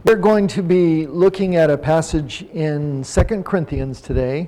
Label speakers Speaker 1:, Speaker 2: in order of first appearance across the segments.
Speaker 1: We're going to be looking at a passage in 2 Corinthians today.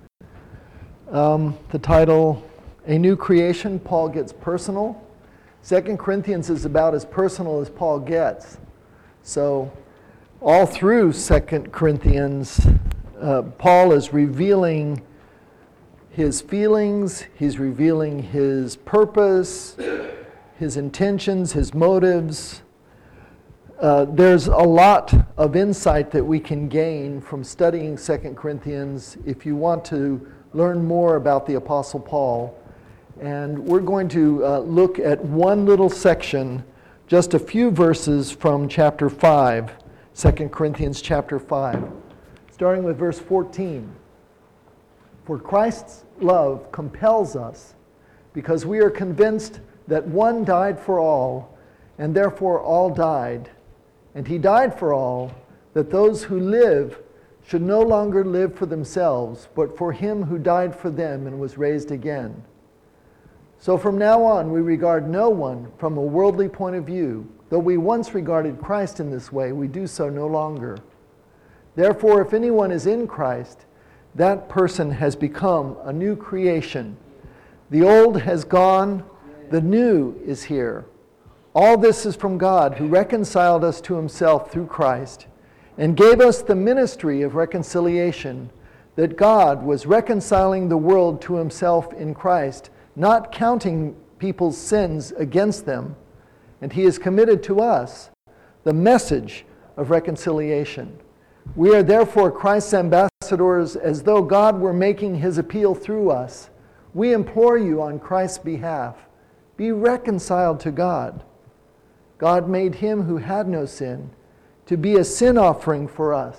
Speaker 1: The title, A New Creation, Paul Gets Personal. 2 Corinthians is about as personal as Paul gets. So all through 2 Corinthians, Paul is revealing his feelings, he's revealing his purpose, his intentions, his motives. There's a lot of insight that we can gain from studying 2 Corinthians if you want to learn more about the Apostle Paul. And we're going to look at one little section, just a few verses from chapter 5, 2 Corinthians chapter 5, starting with verse 14. For Christ's love compels us, because we are convinced that one died for all, and therefore all died. And he died for all, that those who live should no longer live for themselves, but for him who died for them and was raised again. So from now on, we regard no one from a worldly point of view. Though we once regarded Christ in this way, we do so no longer. Therefore, if anyone is in Christ, that person has become a new creation. The old has gone, the new is here. All this is from God, who reconciled us to himself through Christ, and gave us the ministry of reconciliation, that God was reconciling the world to himself in Christ, not counting people's sins against them. And he has committed to us the message of reconciliation. We are therefore Christ's ambassadors, as though God were making his appeal through us. We implore you on Christ's behalf, be reconciled to God. God made him who had no sin to be a sin offering for us,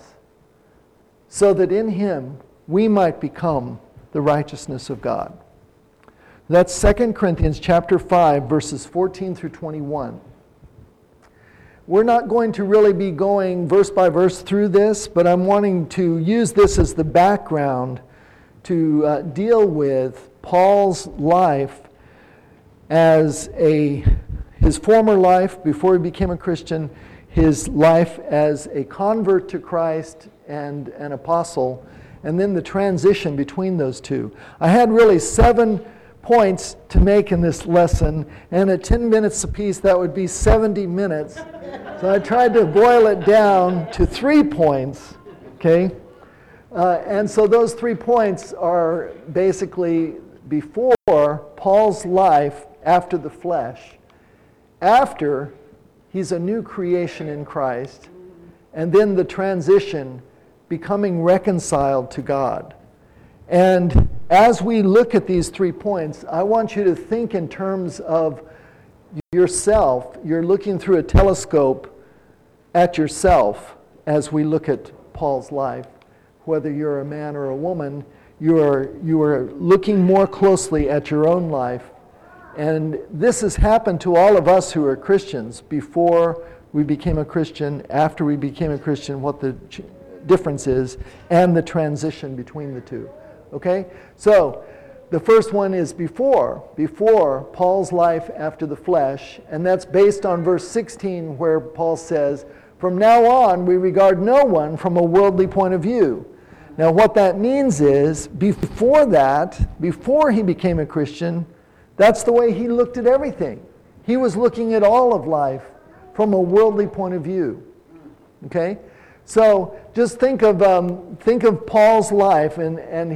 Speaker 1: so that in him we might become the righteousness of God. That's 2 Corinthians chapter 5, verses 14 through 21. We're not going to really be going verse by verse through this, but I'm wanting to use this as the background to deal with Paul's life as his former life before he became a Christian, his life as a convert to Christ and an apostle, and then the transition between those two. I had really 7 points to make in this lesson, and at 10 minutes apiece, that would be 70 minutes. So I tried to boil it down to 3 points, okay? And so those 3 points are basically before Paul's life after the flesh, after he's a new creation in Christ, and then the transition, becoming reconciled to God. And as we look at these 3 points, I want you to think in terms of yourself. You're looking through a telescope at yourself as we look at Paul's life. Whether you're a man or a woman, you are looking more closely at your own life. And this has happened to all of us who are Christians, before we became a Christian, after we became a Christian, what the difference is, and the transition between the two. Okay? So, the first one is before Paul's life after the flesh, and that's based on verse 16, where Paul says, from now on we regard no one from a worldly point of view. Now what that means is, before he became a Christian, that's the way he looked at everything. He was looking at all of life from a worldly point of view. Okay? So just think of Paul's life and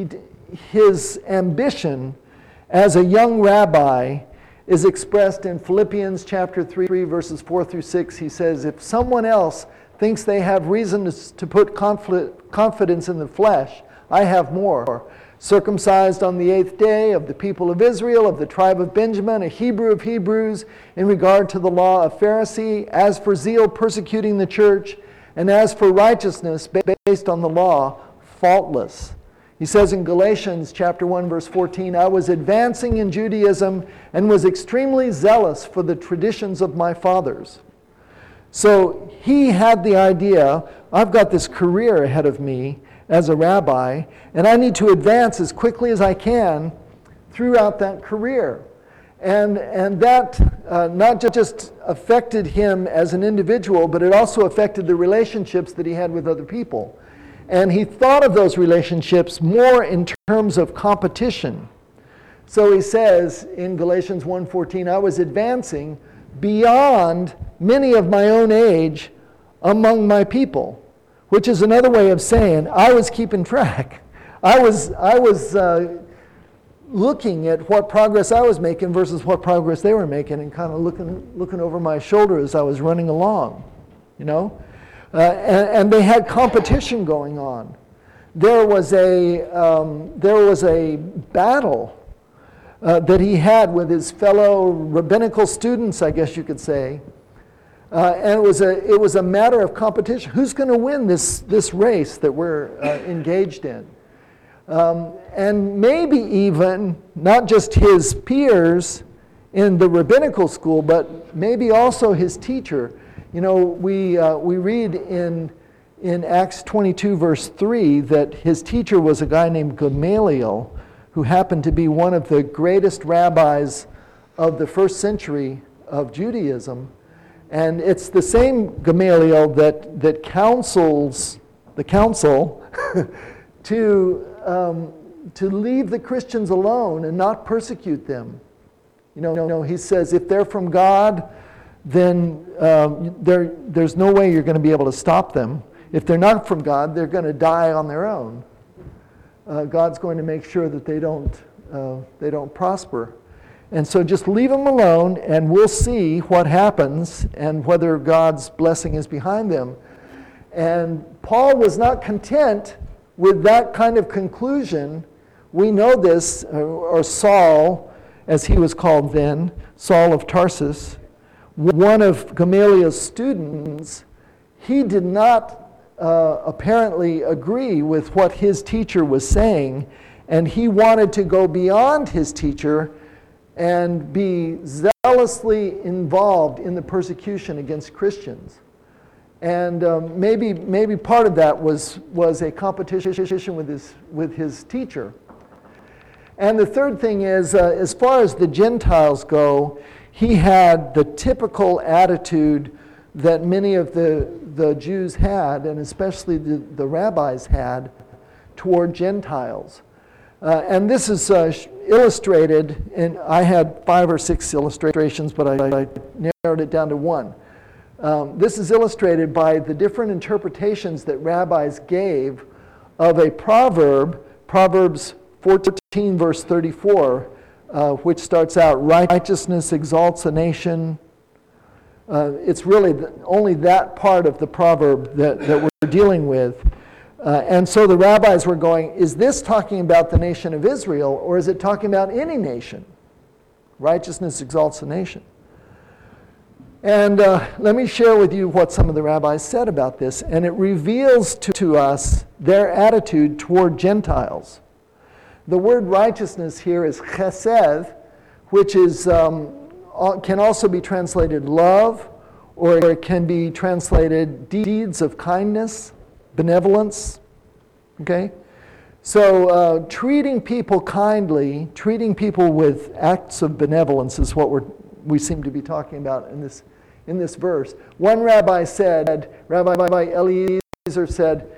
Speaker 1: his ambition as a young rabbi is expressed in Philippians chapter 3, verses 4 through 6. He says, if someone else thinks they have reason to put confidence in the flesh, I have more. Circumcised on the 8th day, of the people of Israel, of the tribe of Benjamin, a Hebrew of Hebrews, in regard to the law, a Pharisee, as for zeal persecuting the church, and as for righteousness based on the law, faultless. He says in Galatians chapter 1, verse 14, I was advancing in Judaism and was extremely zealous for the traditions of my fathers. So he had the idea, I've got this career ahead of me as a rabbi, and I need to advance as quickly as I can throughout that career. And that not just affected him as an individual, but it also affected the relationships that he had with other people. And he thought of those relationships more in terms of competition. So he says in Galatians 1:14, I was advancing beyond many of my own age among my people, which is another way of saying I was keeping track. I was looking at what progress I was making versus what progress they were making, and kind of looking over my shoulder as I was running along, you know. And they had competition going on. There was a battle that he had with his fellow rabbinical students, I guess you could say, and it was a matter of competition. Who's going to win this race that we're engaged in? And maybe even not just his peers in the rabbinical school, but maybe also his teacher. You know, we read in Acts 22, verse 3, that his teacher was a guy named Gamaliel, who happened to be one of the greatest rabbis of the first century of Judaism. And it's the same Gamaliel that counsels the council to leave the Christians alone and not persecute them. You know, he says if they're from God, then there's no way you're going to be able to stop them. If they're not from God, they're going to die on their own. God's going to make sure that they don't prosper. And so just leave them alone, and we'll see what happens and whether God's blessing is behind them. And Paul was not content with that kind of conclusion. We know this, or Saul, as he was called then, Saul of Tarsus, one of Gamaliel's students, he did not apparently agree with what his teacher was saying, and he wanted to go beyond his teacher and be zealously involved in the persecution against Christians. And maybe part of that was a competition with his teacher. And the third thing is, as far as the Gentiles go, he had the typical attitude that many of the Jews had, and especially the rabbis had, toward Gentiles. And this is illustrated, and I had 5 or 6 illustrations, but I narrowed it down to one. This is illustrated by the different interpretations that rabbis gave of a proverb, Proverbs 14, verse 34, which starts out, righteousness exalts a nation. It's really only that part of the proverb that we're dealing with. And so the rabbis were going, is this talking about the nation of Israel, or is it talking about any nation? Righteousness exalts a nation. And let me share with you what some of the rabbis said about this, and it reveals to us their attitude toward Gentiles. The word righteousness here is chesed, which is can also be translated love, or it can be translated deeds of kindness, benevolence. Okay? So treating people kindly, treating people with acts of benevolence is what we seem to be talking about in this verse. One rabbi said, Rabbi Eliezer said,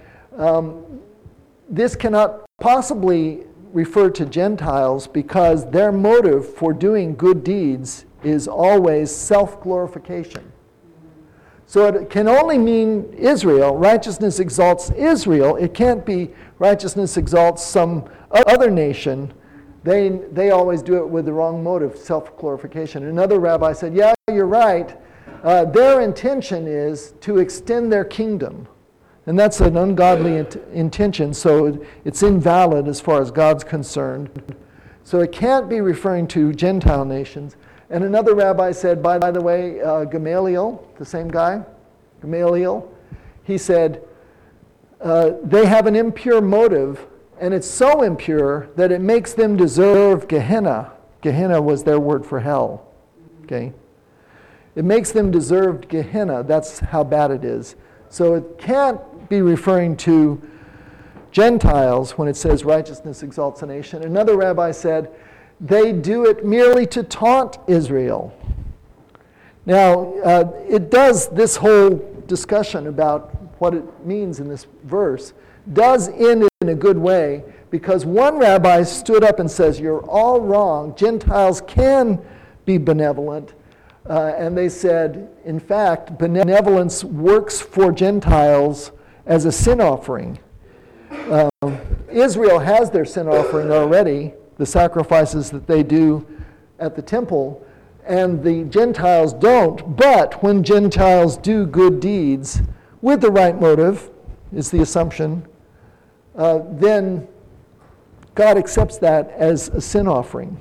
Speaker 1: this cannot possibly refer to Gentiles because their motive for doing good deeds is always self-glorification. So it can only mean Israel. Righteousness exalts Israel. It can't be righteousness exalts some other nation. They always do it with the wrong motive, self-glorification. Another rabbi said, yeah, you're right. Their intention is to extend their kingdom. And that's an ungodly intention, so it's invalid as far as God's concerned. So it can't be referring to Gentile nations. And another rabbi said, by the way, Gamaliel, the same guy, Gamaliel, he said, they have an impure motive, and it's so impure that it makes them deserve Gehenna. Gehenna was their word for hell. Okay? It makes them deserve Gehenna. That's how bad it is. So it can't be referring to Gentiles when it says righteousness exalts a nation. Another rabbi said, they do it merely to taunt Israel. Now, this whole discussion about what it means in this verse does end in a good way, because one rabbi stood up and says, you're all wrong. Gentiles can be benevolent. And they said, in fact, benevolence works for Gentiles as a sin offering. Israel has their sin offering already, the sacrifices that they do at the temple, and the Gentiles don't. But when Gentiles do good deeds with the right motive, is the assumption, then God accepts that as a sin offering.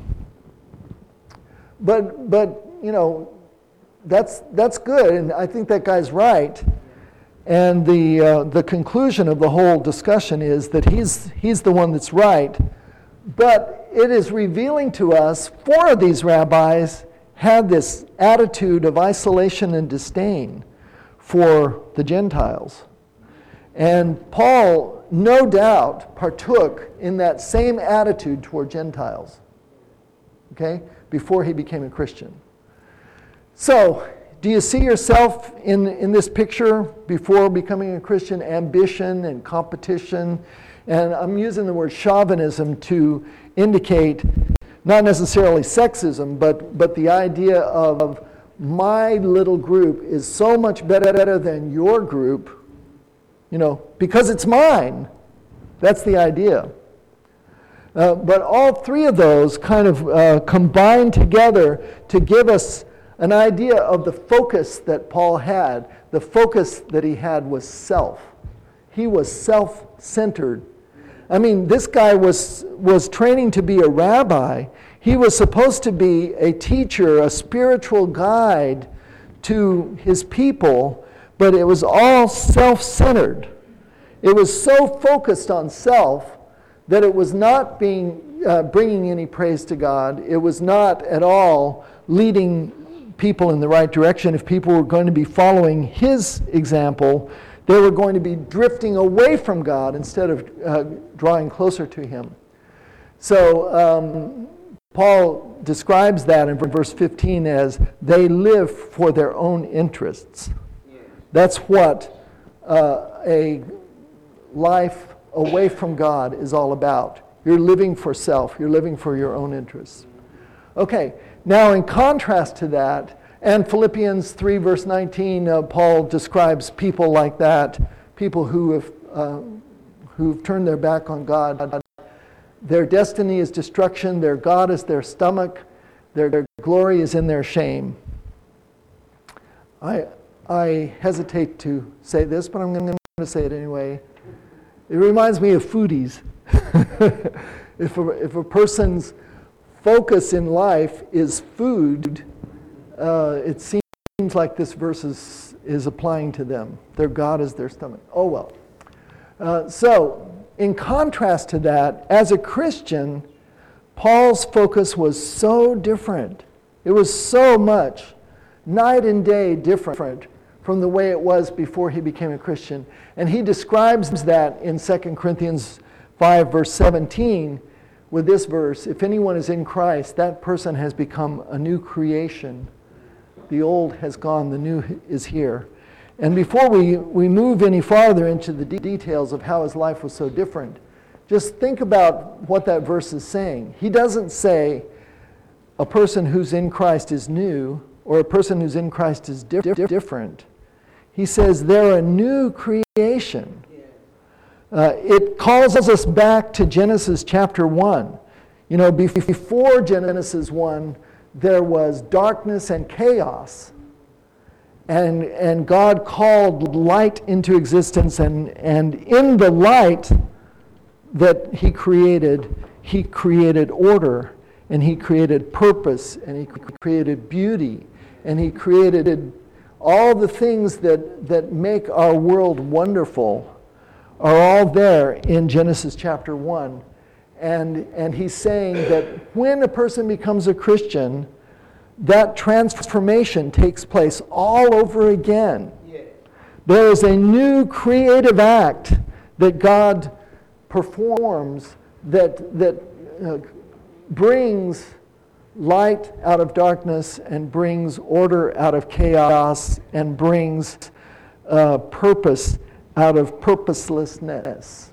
Speaker 1: But you know, that's good, and I think that guy's right. And the conclusion of the whole discussion is that he's the one that's right. But it is revealing to us, 4 of these rabbis had this attitude of isolation and disdain for the Gentiles. And Paul, no doubt, partook in that same attitude toward Gentiles, okay, before he became a Christian. So, do you see yourself in this picture before becoming a Christian? Ambition and competition. And I'm using the word chauvinism to indicate not necessarily sexism, but the idea of my little group is so much better than your group, you know, because it's mine. That's the idea. But all 3 of those kind of combine together to give us an idea of the focus that Paul had. The focus that he had was self. He was self-centered. I mean, this guy was training to be a rabbi. He was supposed to be a teacher, a spiritual guide to his people, but it was all self-centered. It was so focused on self that it was not bringing any praise to God. It was not at all leading people in the right direction. If people were going to be following his example, they were going to be drifting away from God instead of drawing closer to him. So Paul describes that in verse 15 as they live for their own interests. That's what a life away from God is all about. You're living for self. You're living for your own interests. Okay, now in contrast to that, and Philippians 3 verse 19, Paul describes people like that, people who've turned their back on God. Their destiny is destruction, their God is their stomach, their glory is in their shame. I hesitate to say this, but I'm going to say it anyway. It reminds me of foodies. If a person's focus in life is food, it seems like this verse is applying to them. Their God is their stomach. Oh well. So, in contrast to that, as a Christian, Paul's focus was so different. It was so much, night and day different from the way it was before he became a Christian. And he describes that in 2 Corinthians 5 verse 17 with this verse, if anyone is in Christ, that person has become a new creation. The old has gone, the new is here. And before we move any farther into the details of how his life was so different, just think about what that verse is saying. He doesn't say a person who's in Christ is new or a person who's in Christ is different. He says they're a new creation. It calls us back to Genesis chapter 1. You know, before Genesis 1, there was darkness and chaos. And God called light into existence, and in the light that he created order, and he created purpose, and he created beauty, and he created all the things that make our world wonderful are all there in Genesis chapter 1. And he's saying that when a person becomes a Christian, that transformation takes place all over again. Yeah. There is a new creative act that God performs that brings light out of darkness and brings order out of chaos and brings purpose out of purposelessness.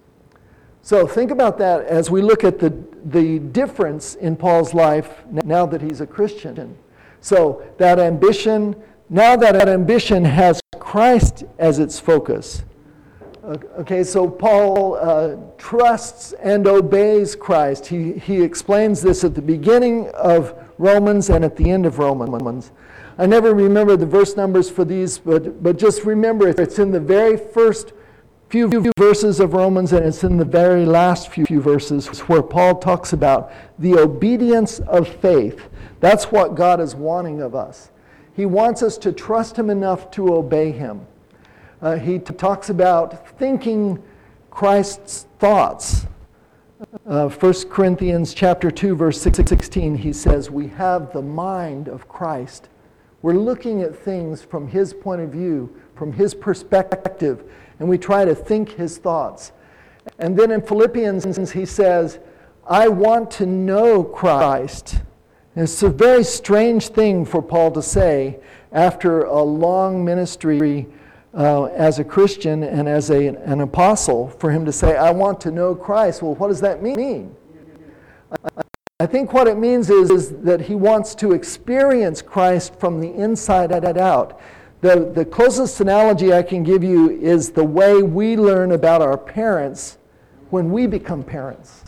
Speaker 1: So think about that as we look at the difference in Paul's life now that he's a Christian. So that ambition, now that ambition has Christ as its focus. Okay, so Paul trusts and obeys Christ. He explains this at the beginning of Romans and at the end of Romans. I never remember the verse numbers for these, but just remember it's in the very first few verses of Romans and it's in the very last few verses where Paul talks about the obedience of faith. That's what God is wanting of us. He wants us to trust Him enough to obey Him. He talks about thinking Christ's thoughts. 1 Corinthians chapter 2, verse 16, he says, we have the mind of Christ. We're looking at things from His point of view, from His perspective, and we try to think His thoughts. And then in Philippians, he says, I want to know Christ. And it's a very strange thing for Paul to say after a long ministry as a Christian and as an apostle, for him to say, I want to know Christ. Well, what does that mean? I think what it means is that he wants to experience Christ from the inside out. The closest analogy I can give you is the way we learn about our parents when we become parents.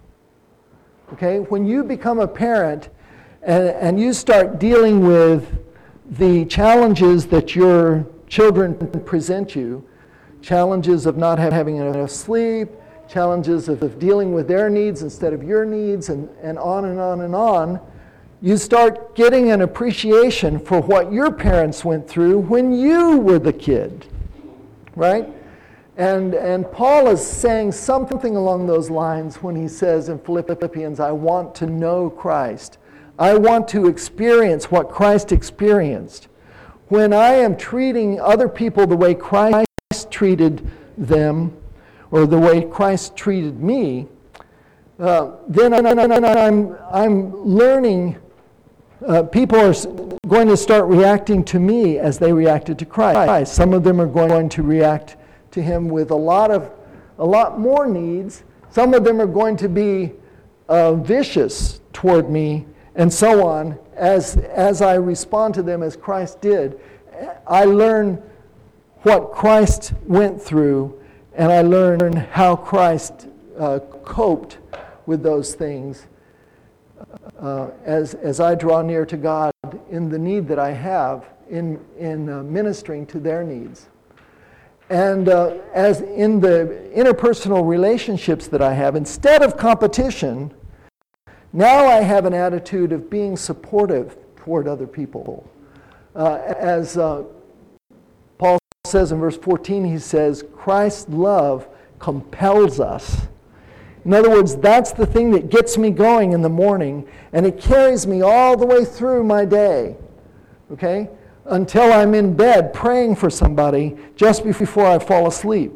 Speaker 1: Okay? When you become a parent and you start dealing with the challenges that your children present you, challenges of not having enough sleep, challenges of dealing with their needs instead of your needs, and on and on and on, you start getting an appreciation for what your parents went through when you were the kid, right? And Paul is saying something along those lines when he says in Philippians, I want to know Christ. I want to experience what Christ experienced. When I am treating other people the way Christ treated them, or the way Christ treated me, then I'm learning. People are going to start reacting to me as they reacted to Christ. Some of them are going to react to Him with a lot more needs. Some of them are going to be vicious toward me, and so on. As I respond to them as Christ did, I learn what Christ went through, and I learn how Christ coped with those things as I draw near to God in the need that I have in ministering to their needs. And as in the interpersonal relationships that I have, instead of competition, now I have an attitude of being supportive toward other people. As Paul says in verse 14, he says, Christ's love compels us. In other words, that's the thing that gets me going in the morning, and it carries me all the way through my day, okay, until I'm in bed praying for somebody just before I fall asleep.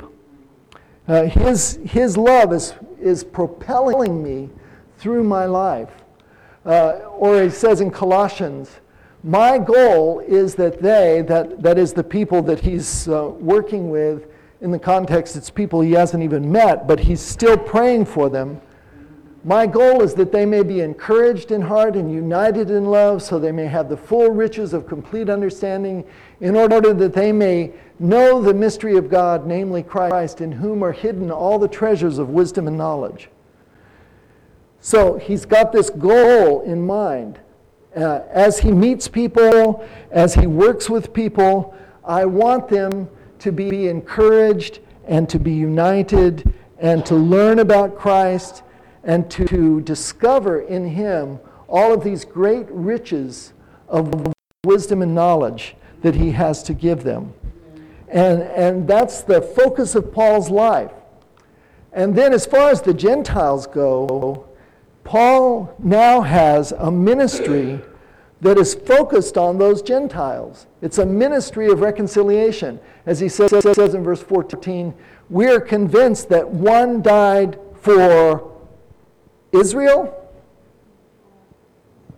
Speaker 1: His love is propelling me through my life. Or he says in Colossians, my goal is that that is the people that he's working with. In the context, it's people he hasn't even met, but he's still praying for them. My goal is that they may be encouraged in heart and united in love, so they may have the full riches of complete understanding, in order that they may know the mystery of God, namely Christ, in whom are hidden all the treasures of wisdom and knowledge. So he's got this goal in mind. As he meets people, as he works with people, I want them to be encouraged and to be united and to learn about Christ and to discover in Him all of these great riches of wisdom and knowledge that He has to give them. And that's the focus of Paul's life. And then as far as the Gentiles go, Paul now has a ministry that is focused on those Gentiles. It's a ministry of reconciliation. As he says in verse 14, we are convinced that one died for Israel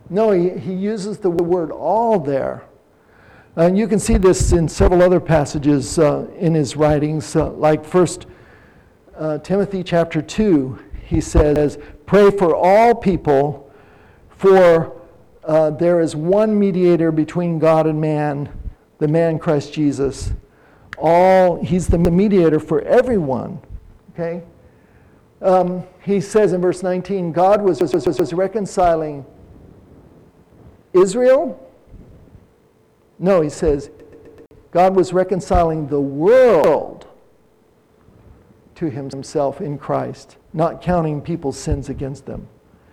Speaker 1: No, he uses the word all there. And you can see this in several other passages in his writings, like 1 Timothy chapter 2. He says, pray for all people, for there is one mediator between God and man, the man Christ Jesus. He's the mediator for everyone. Okay? He says in verse 19, God was reconciling Israel. No, he says, God was reconciling the world to himself in Christ, not counting people's sins against them.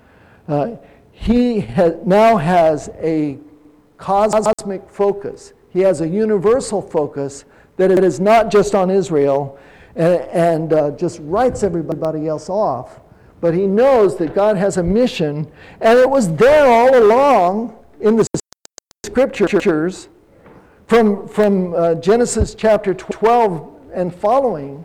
Speaker 1: He now has a cosmic focus. He has a universal focus that it is not just on Israel and just writes everybody else off. But he knows that God has a mission, and it was there all along in the scriptures. From Genesis chapter 12 and following,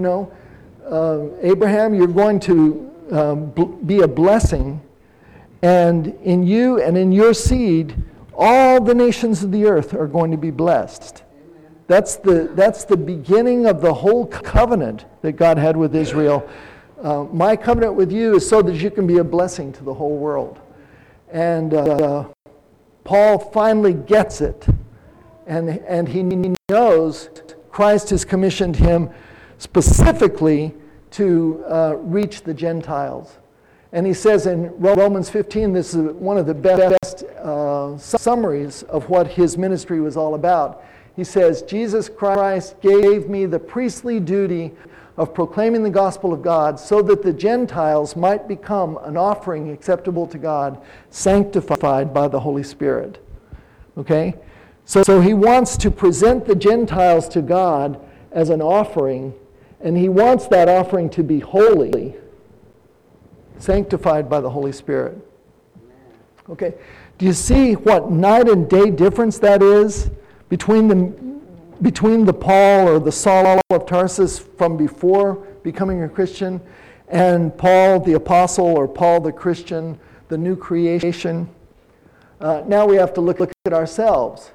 Speaker 1: Abraham, you're going to be a blessing, and in you and in your seed, all the nations of the earth are going to be blessed. That's the beginning of the whole covenant that God had with Israel. My covenant with you is so that you can be a blessing to the whole world. And Paul finally gets it. And he knows Christ has commissioned him specifically to reach the Gentiles. And he says in Romans 15, this is one of the best summaries of what his ministry was all about. He says, Jesus Christ gave me the priestly duty of proclaiming the gospel of God so that the Gentiles might become an offering acceptable to God, sanctified by the Holy Spirit. Okay? So he wants to present the Gentiles to God as an offering, and he wants that offering to be holy, sanctified by the Holy Spirit. Okay, do you see what night and day difference that is between the Paul or the Saul of Tarsus from before becoming a Christian and Paul the Apostle or Paul the Christian, the new creation? Now we have to look at ourselves.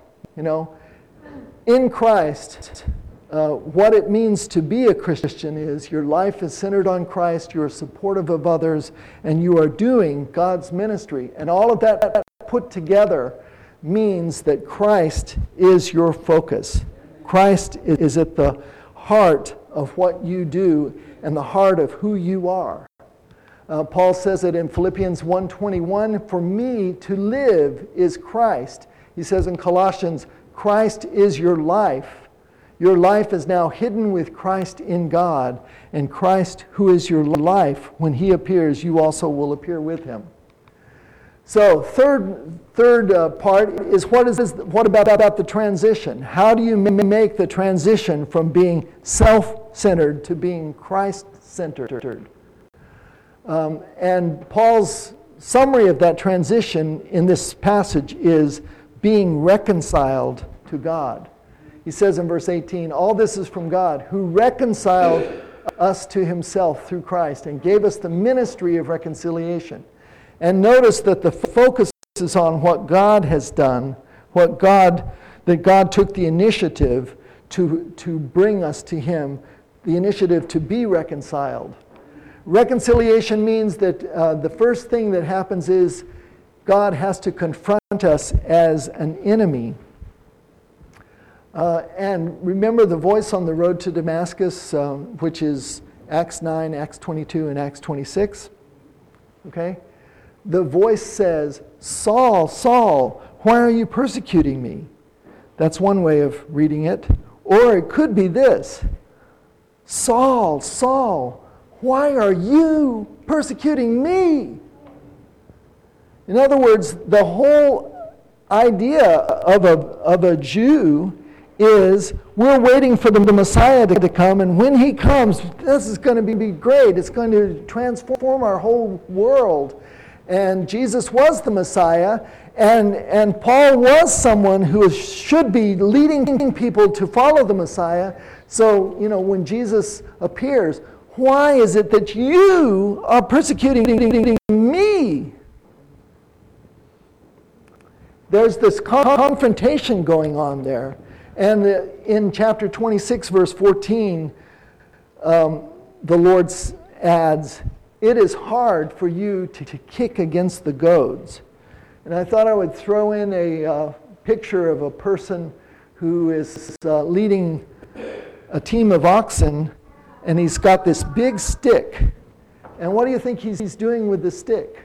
Speaker 1: In Christ, what it means to be a Christian is your life is centered on Christ, you are supportive of others, and you are doing God's ministry. And all of that put together means that Christ is your focus. Christ is at the heart of what you do and the heart of who you are. Paul says it in Philippians 1:21, for me to live is Christ. He says in Colossians, Christ is your life. Your life is now hidden with Christ in God, and Christ, who is your life, when he appears, you also will appear with him. So, third part is what about the transition? How do you make the transition from being self-centered to being Christ-centered? And Paul's summary of that transition in this passage is being reconciled to God. He says in verse 18, all this is from God, who reconciled us to himself through Christ and gave us the ministry of reconciliation. And notice that the focus is on what God has done, that God took the initiative to bring us to him, the initiative to be reconciled. Reconciliation means that the first thing that happens is God has to confront us as an enemy. And remember the voice on the road to Damascus, which is Acts 9, Acts 22, and Acts 26. Okay? The voice says, Saul, Saul, why are you persecuting me? That's one way of reading it. Or it could be this, Saul, Saul, why are you persecuting me? In other words, the whole idea of a Jew is we're waiting for the Messiah to come, and when he comes, this is going to be great. It's going to transform our whole world. And Jesus was the Messiah, and Paul was someone who should be leading people to follow the Messiah. So, when Jesus appears, why is it that you are persecuting me? there's this confrontation going on there. And in chapter 26, verse 14, the Lord adds, "It is hard for you to kick against the goads." And I thought I would throw in a picture of a person who is leading a team of oxen, and he's got this big stick. And what do you think he's doing with the stick?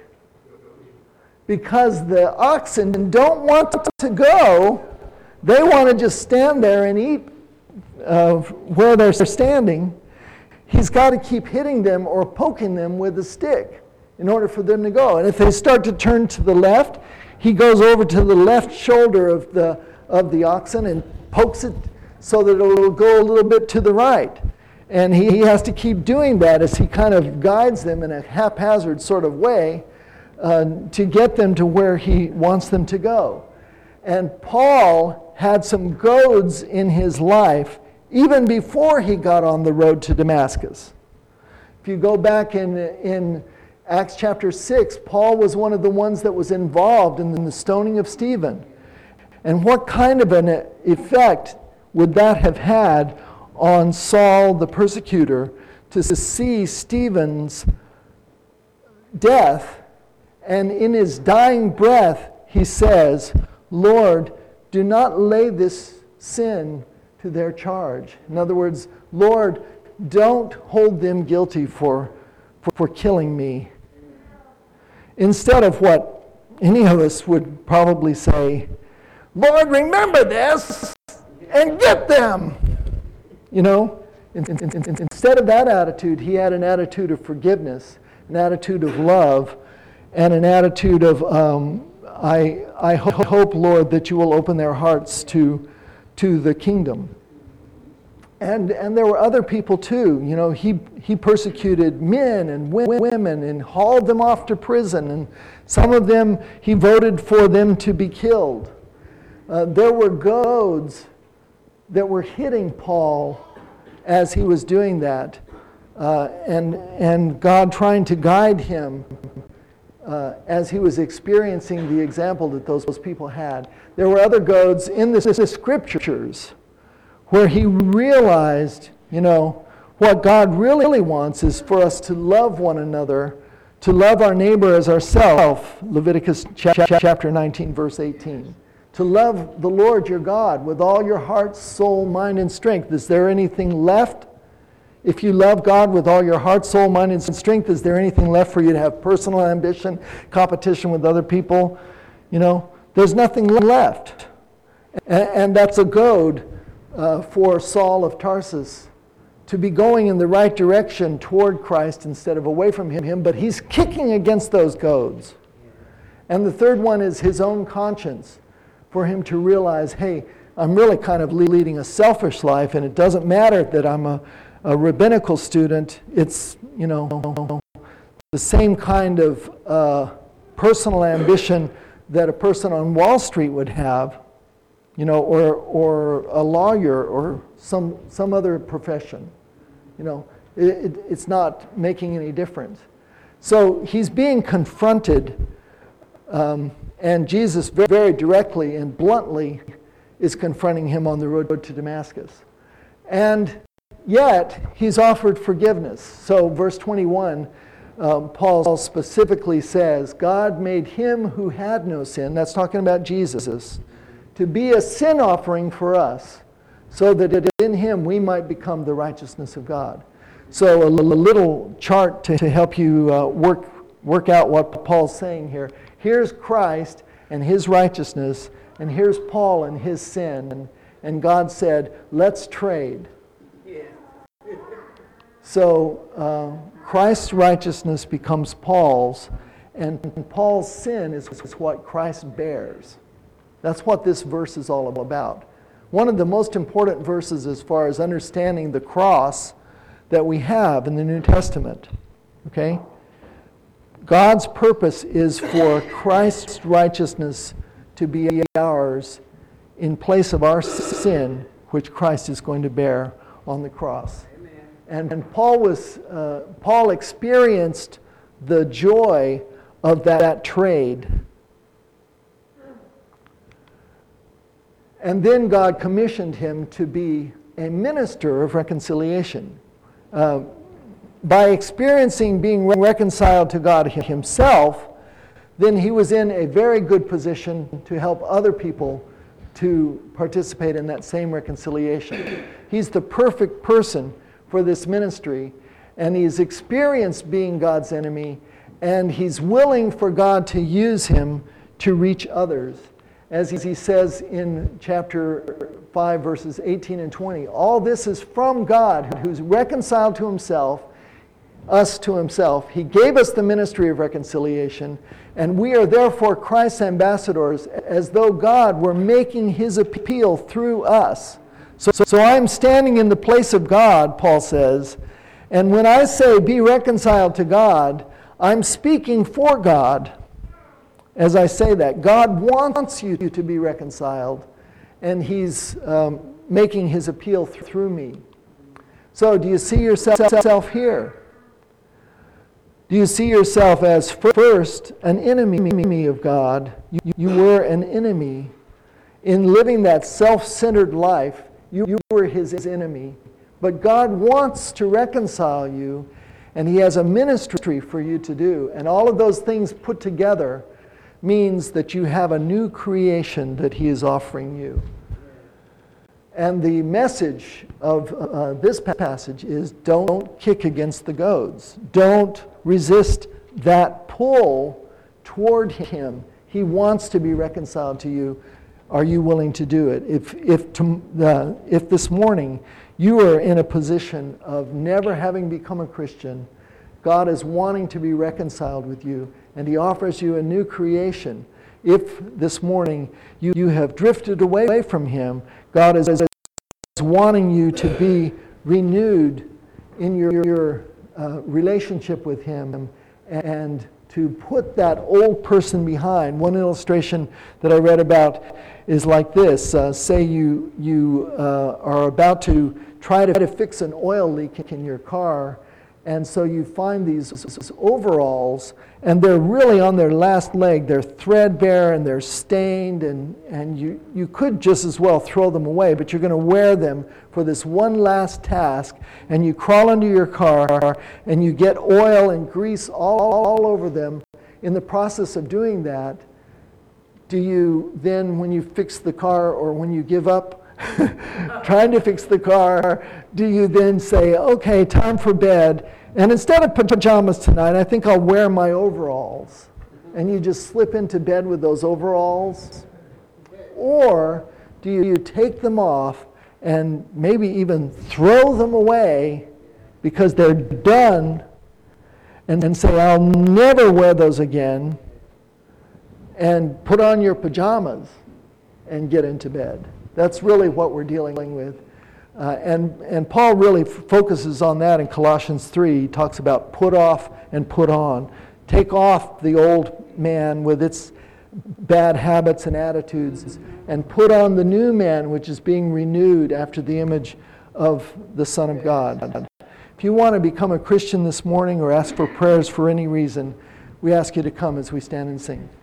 Speaker 1: Because the oxen don't want to go, they want to just stand there and eat where they're standing. He's got to keep hitting them or poking them with the stick in order for them to go. And if they start to turn to the left, he goes over to the left shoulder of the oxen and pokes it so that it'll go a little bit to the right. And he has to keep doing that as he kind of guides them in a haphazard sort of way to get them to where he wants them to go. And Paul had some goads in his life even before he got on the road to Damascus. If you go back in Acts chapter 6, Paul was one of the ones that was involved in the stoning of Stephen. And what kind of an effect would that have had on Saul the persecutor to see Stephen's death, and in his dying breath he says, "Lord, do not lay this sin to their charge." In other words, Lord, don't hold them guilty for killing me. Instead of what any of us would probably say, "Lord, remember this and get them." You know, instead of that attitude, he had an attitude of forgiveness, an attitude of love, and an attitude of, I hope, Lord, that you will open their hearts to the kingdom. And there were other people too. You know, he persecuted men and women and hauled them off to prison. And some of them, he voted for them to be killed. There were goads that were hitting Paul as he was doing that, and God trying to guide him as he was experiencing the example that those people had. There were other goads in the scriptures where he realized, you know, what God really wants is for us to love one another, to love our neighbor as ourselves, Leviticus chapter 19, verse 18. To love the Lord your God with all your heart, soul, mind, and strength. Is there anything left? If you love God with all your heart, soul, mind, and strength, is there anything left for you to have personal ambition, competition with other people? You know, there's nothing left. And that's a goad for Saul of Tarsus to be going in the right direction toward Christ instead of away from him, but he's kicking against those goads. And the third one is his own conscience, for him to realize, hey, I'm really kind of leading a selfish life, and it doesn't matter that I'm a rabbinical student. It's, you know, the same kind of personal ambition that a person on Wall Street would have, you know, or a lawyer or some other profession. You know, it's not making any difference. So he's being confronted, and Jesus very directly and bluntly is confronting him on the road to Damascus. And yet, he's offered forgiveness. So verse 21, Paul specifically says, God made him who had no sin, that's talking about Jesus, to be a sin offering for us, so that in him we might become the righteousness of God. So a little chart to help you work out what Paul's saying here. Here's Christ and his righteousness, and here's Paul and his sin. And God said, let's trade. So Christ's righteousness becomes Paul's, and Paul's sin is what Christ bears. That's what this verse is all about. One of the most important verses as far as understanding the cross that we have in the New Testament. Okay? God's purpose is for Christ's righteousness to be ours in place of our sin, which Christ is going to bear on the cross. And Paul experienced the joy of that trade. And then God commissioned him to be a minister of reconciliation. By experiencing being reconciled to God himself, then he was in a very good position to help other people to participate in that same reconciliation. He's the perfect person for this ministry, and he's experienced being God's enemy, and he's willing for God to use him to reach others. As he says in chapter 5, verses 18 and 20, all this is from God, who's reconciled to himself, us to himself. He gave us the ministry of reconciliation, and we are therefore Christ's ambassadors, as though God were making his appeal through us. So I'm standing in the place of God, Paul says, and when I say be reconciled to God, I'm speaking for God. As I say that, God wants you to be reconciled, and he's making his appeal through me. So do you see yourself here? Do you see yourself as first an enemy of God? You were an enemy. In living that self-centered life, you were his enemy. But God wants to reconcile you, and he has a ministry for you to do. And all of those things put together means that you have a new creation that he is offering you. And the message of this passage is don't kick against the goads. Don't resist that pull toward him. He wants to be reconciled to you. Are you willing to do it? If this morning you are in a position of never having become a Christian, God is wanting to be reconciled with you, and he offers you a new creation. If this morning you have drifted away from him, God is wanting you to be renewed in your relationship with him and to put that old person behind. One illustration that I read about is like this. Say you are about to try to fix an oil leak in your car, and so you find these overalls, and they're really on their last leg. They're threadbare and they're stained, and you could just as well throw them away, but you're going to wear them for this one last task, and you crawl into your car, and you get oil and grease all over them. In the process of doing that, do you then, when you fix the car or when you give up trying to fix the car, do you then say, okay, time for bed, and instead of pajamas tonight, I think I'll wear my overalls, and you just slip into bed with those overalls? Or do you take them off and maybe even throw them away because they're done, and say, I'll never wear those again, and put on your pajamas and get into bed? That's really what we're dealing with. And Paul really focuses on that in Colossians 3. He talks about put off and put on. Take off the old man with its bad habits and attitudes, and put on the new man, which is being renewed after the image of the Son of God. If you want to become a Christian this morning or ask for prayers for any reason, we ask you to come as we stand and sing.